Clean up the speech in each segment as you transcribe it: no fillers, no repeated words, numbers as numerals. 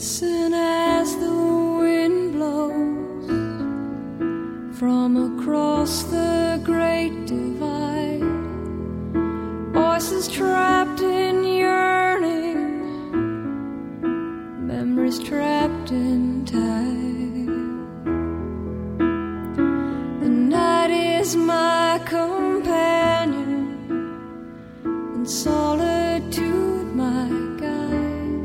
Listen as the wind blows from across the great divide. Voices trapped in yearning, memories trapped in time. The night is my companion, and solitude my guide.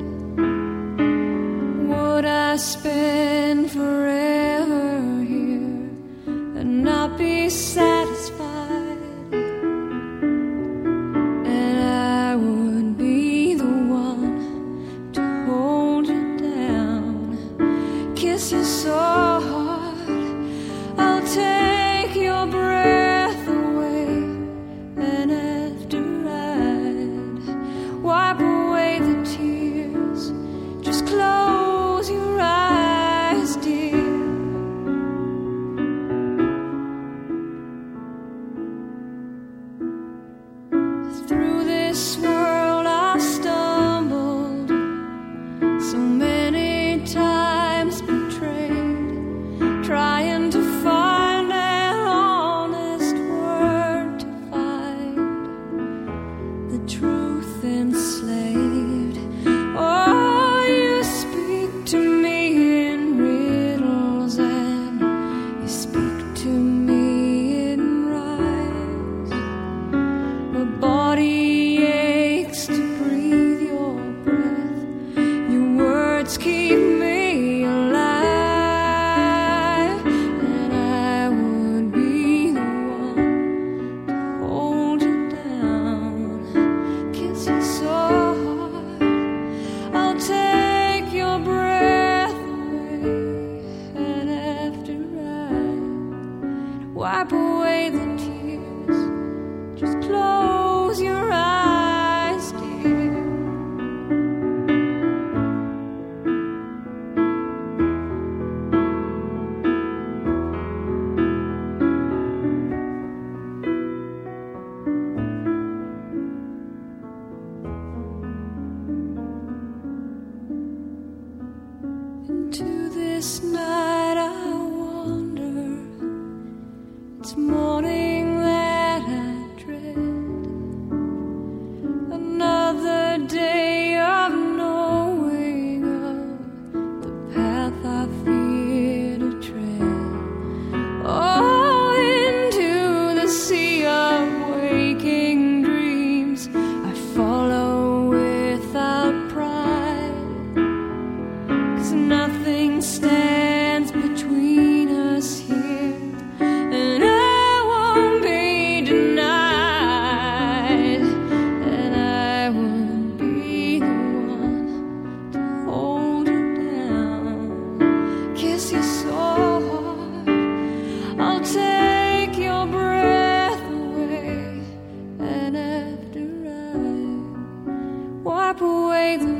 Would I spend forever here and not be satisfied? And I would be the one to hold you down, kiss you so hard, I'll take your breath away, and after I'd wipe away the tears, just close your eyes, dear. Through this world I've stumbled, so many times betrayed, trying to find an honest word to find the truth enslaved. Oh, you speak to me in riddles, and you speak to me in rhymes. My body aches to breathe your breath. Your words keep me alive, and I would be the one to hold you down, kiss you so hard, I'll take your breath away, and after I wipe away the tears, just close your eyes, dear. Into this night I wander, it's morning that I dread, another day of knowing of the path I fear to tread. Oh, into the sea of waking dreams I follow without pride, 'cause nothing stands between us here, and I won't be denied, and I would be the one to hold you down, kiss you so hard, I'll take your breath away, and after I wipe away the